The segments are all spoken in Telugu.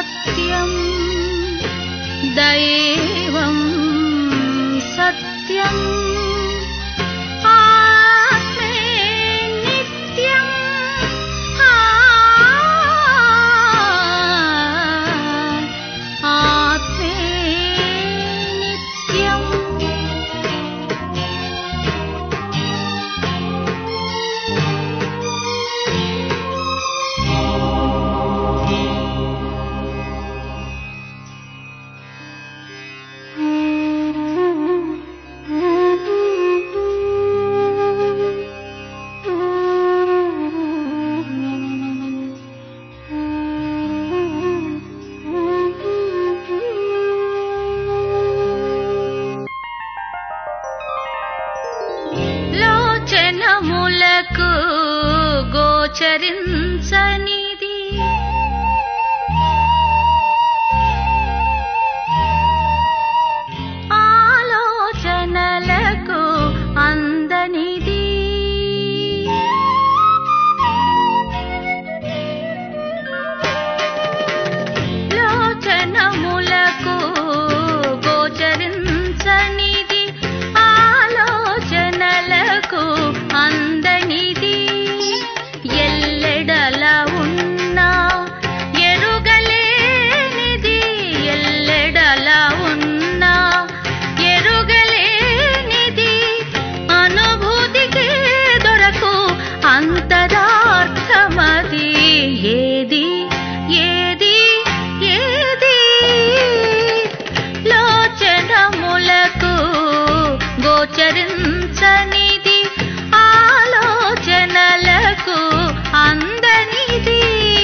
सत्यं दैवं सत्यम् आत्मे नित्यम् आत्मे नित्यम्। లోచనములకు గోచరించనిది ఆలోచనలకు అందనిది లోచనములకు గోచరించనిది ఆలోచనలకు అందనిది ఎల్లెడల ఉన్నా ఎరుగలేనిది ఎల్లెడల ఉన్నా ఎరుగలేనిది అనుభూతికి దొరకు అంతరార్థమది ఏది ఏది ఏది లోచనములకు గోచరించనిది ఆలోచనలకు అందనిది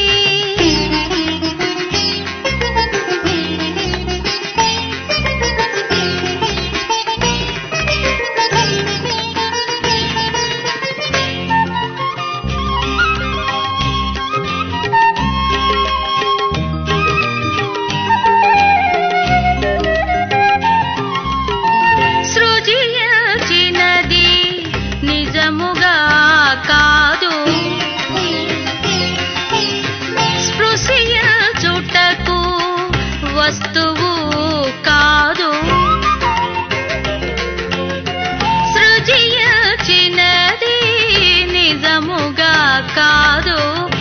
సృజించినది నిజముగా కాదు స్పృశించుటకు వస్తువు కాదు సృజించినది నిజముగా కాదు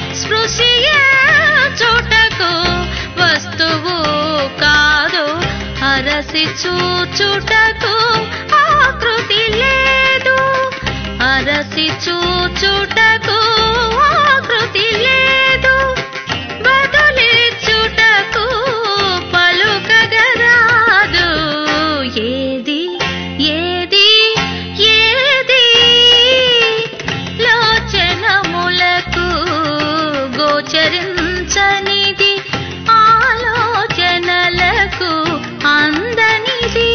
స్పృశించుటకు వస్తువు కాదు అరసి చూచుటకు ఆకృతి లేదు అరసి చూచుటకు ఆకృతి లేదు బదులిచ్చుటకు పలుకగరాదు ఏది ఏది ఏది లోచనములకు గోచరించనిది ఆలోచనలకు అందనిది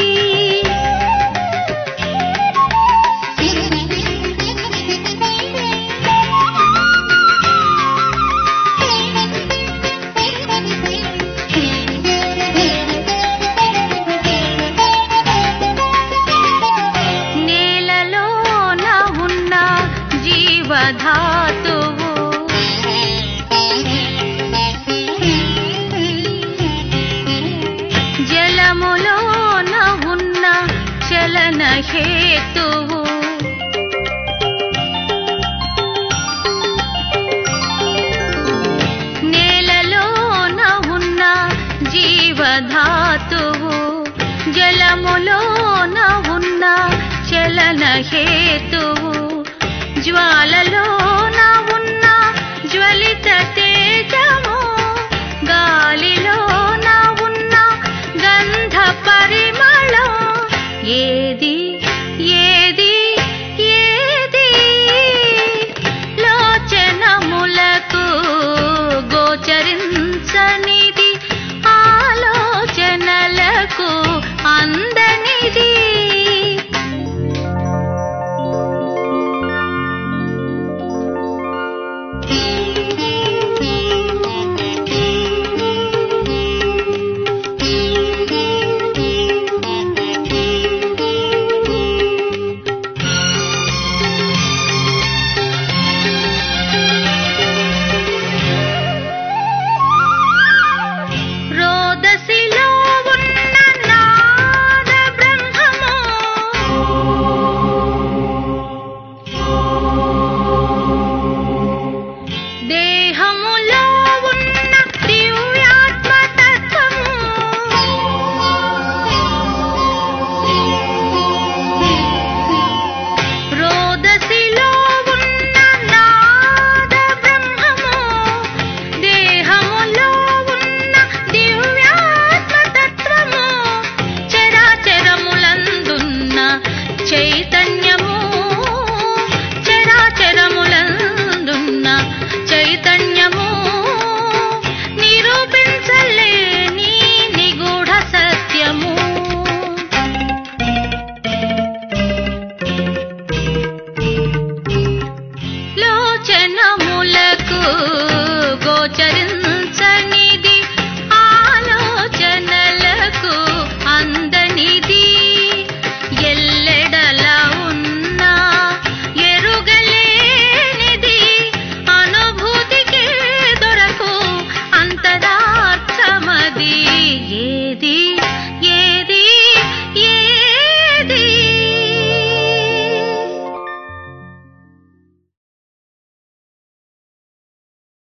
నేలలోన ఉన్న జీవధాతువు జలములోన ఉన్న చలన హేతువు నేలలోన ఉన్న జీవధాతువు జలములోన ఉన్న చలన హేతువు జ్వాలలో